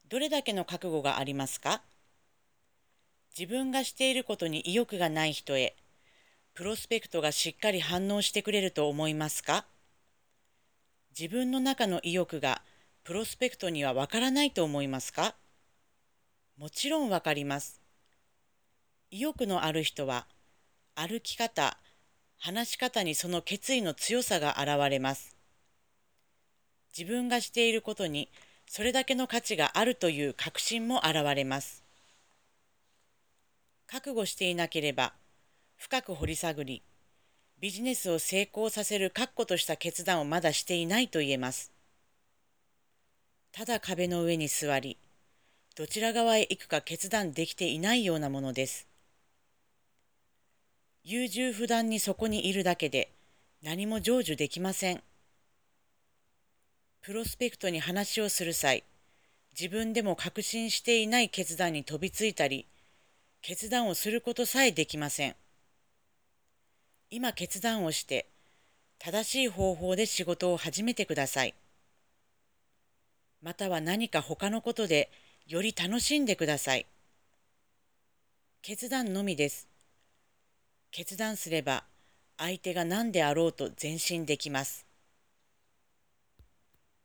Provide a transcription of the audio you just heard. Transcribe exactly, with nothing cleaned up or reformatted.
どれだけの覚悟がありますか？自分がしていることに意欲がない人へ、プロスペクトがしっかり反応してくれると思いますか？自分の中の意欲がプロスペクトにはわからないと思いますか？もちろんわかります。意欲のある人は、歩き方、話し方にその決意の強さが現れます。自分がしていることにそれだけの価値があるという確信も現れます。覚悟していなければ、深く掘り下り、ビジネスを成功させる確固とした決断をまだしていないと言えます。ただ壁の上に座り、どちら側へ行くか決断できていないようなものです。優柔不断にそこにいるだけで何も成就できません。プロスペクトに話をする際、自分でも確信していない決断に飛びついたり、決断をすることさえできません。今決断をして、正しい方法で仕事を始めてください。または何か他のことでより楽しんでください。決断のみです。決断すれば相手が何であろうと前進できます。